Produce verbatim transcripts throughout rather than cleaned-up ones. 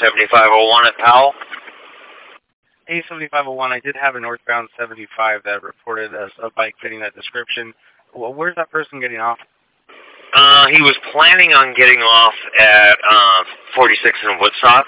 seventy-five oh one at Powell. A seventy-five oh one, I did have a northbound seventy-five that reported a, a bike fitting that description. Well, where's that person getting off? Uh, he was planning on getting off at uh, forty-six in Woodstock.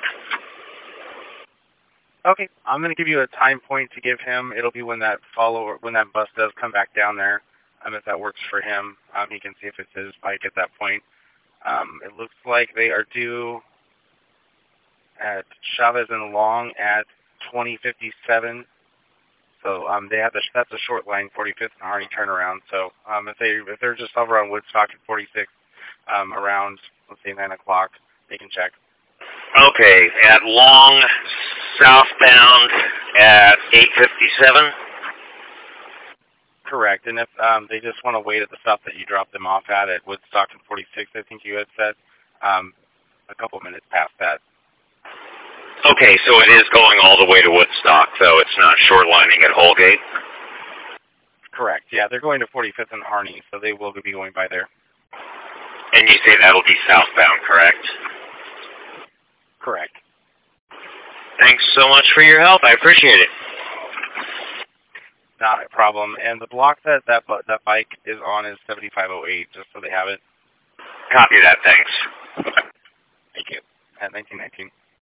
Okay, I'm going to give you a time point to give him. It'll be when that follow when that bus does come back down there. Um, if that works for him, um, he can see if it's his bike at that point. Um, it looks like they are due at Chavez and Long at twenty fifty-seven. So um, they have the, that's a short line, forty-fifth and Harney turnaround. So um, if they if they're just over on Woodstock at forty-six, um, around let's say nine o'clock, they can check. Okay, at Long, southbound at eight fifty-seven. Correct, and if um, they just want to wait at the stop that you dropped them off at at Woodstock and forty-six, I think you had said, um, a couple minutes past that. Okay, so it is going all the way to Woodstock, though it's not shortlining at Holgate? Correct, yeah, they're going to forty-fifth and Harney, so they will be going by there. And you say that'll be southbound, correct? Correct. Thanks so much for your help. I appreciate it. Not a problem. And the block that that, that bike is on is seventy-five oh eight, just so they have it. Copy that, thanks. Thank you. At nineteen nineteen.